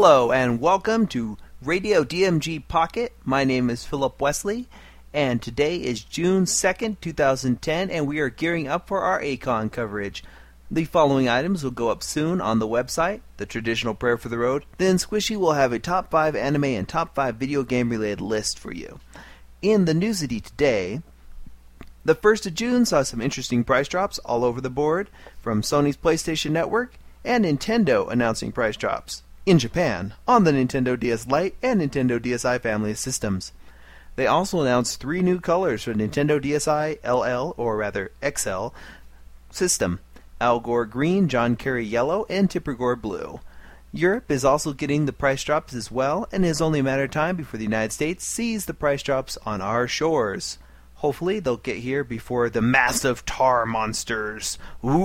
Hello and welcome to Radio DMG Pocket. My name is Philip Wesley, and today is June 2nd, 2010, and we are gearing up for our A-Kon coverage. The following items will go up soon on the website, the traditional prayer for the road, then Squishy will have a top 5 anime and top 5 video game related list for you. In the newsity today, the 1st of June saw some interesting price drops all over the board from Sony's PlayStation Network and Nintendo announcing price drops in Japan on the Nintendo DS Lite and Nintendo DSi family of systems. They also announced 3 new colors for Nintendo DSi LL, or rather XL, system. Al Gore Green, John Kerry Yellow, and Tipper Gore Blue. Europe is also getting the price drops as well, and it is only a matter of time before the United States sees the price drops on our shores. Hopefully they'll get here before the massive tar monsters,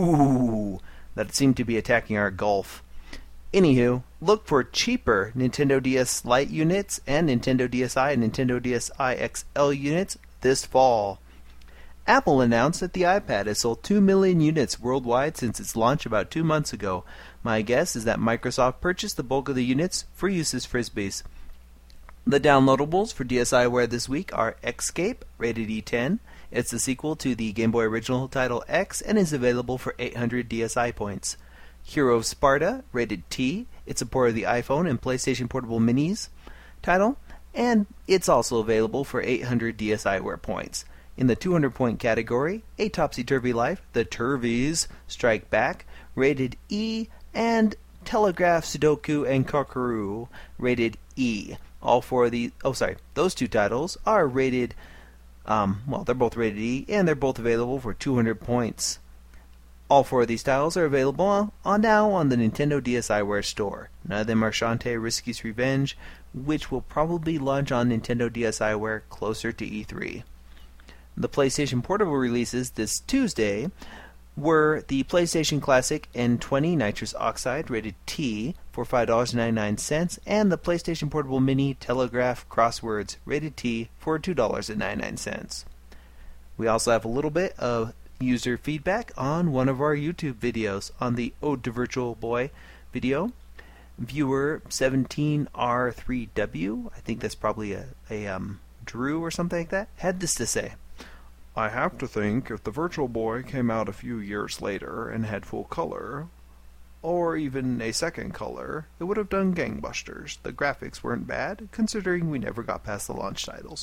that seem to be attacking our Gulf. Anywho, look for cheaper Nintendo DS Lite units and Nintendo DSi and Nintendo DSi XL units this fall. Apple announced that the iPad has sold 2 million units worldwide since its launch about 2 months ago. My guess is that Microsoft purchased the bulk of the units for use as Frisbees. The downloadables for DSiWare this week are Xscape, rated E10. It's the sequel to the Game Boy original title X and is available for 800 DSi points. Hero of Sparta, rated T. It's a port of the iPhone and PlayStation Portable Minis title, and it's also available for 800 DSiWare points. In the 200-point category, A Topsy-Turvy Life, The Turvies Strike Back, rated E, and Telegraph, Sudoku, and Kakaru, rated E. All 4 of these, those 2 titles are rated, they're both rated E, and they're both available for 200 points. All 4 of these titles are available now on the Nintendo DSiWare store. None of them are Shantae Risky's Revenge, which will probably launch on Nintendo DSiWare closer to E3. The PlayStation Portable releases this Tuesday were the PlayStation Classic N20 Nitrous Oxide, rated T, for $5.99, and the PlayStation Portable Mini Telegraph Crosswords, rated T, for $2.99. We also have a little bit of user feedback on one of our YouTube videos on the Ode to Virtual Boy video. Viewer 17R3W, I think that's probably a Drew or something like that, had this to say. I have to think if the Virtual Boy came out a few years later and had full color, or even a second color, it would have done gangbusters. The graphics weren't bad, considering we never got past the launch titles.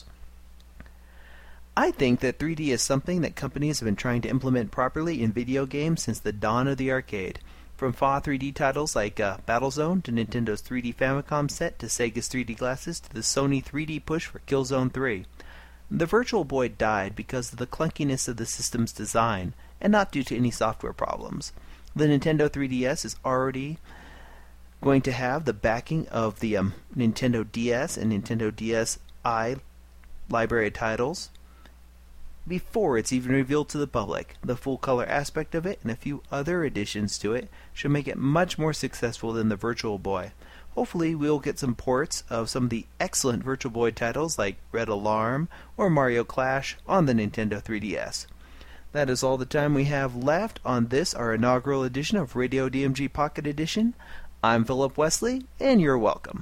I think that 3D is something that companies have been trying to implement properly in video games since the dawn of the arcade. From FA 3D titles like Battlezone to Nintendo's 3D Famicom set to Sega's 3D glasses to the Sony 3D push for Killzone 3. The Virtual Boy died because of the clunkiness of the system's design, and not due to any software problems. The Nintendo 3DS is already going to have the backing of the Nintendo DS and Nintendo DSi library titles before it's even revealed to the public. The full color aspect of it and a few other additions to it should make it much more successful than the Virtual Boy. Hopefully we'll get some ports of some of the excellent Virtual Boy titles like Red Alarm or Mario Clash on the Nintendo 3DS. That is all the time we have left on this, our inaugural edition of Radio DMG Pocket Edition. I'm Philip Wesley, and you're welcome.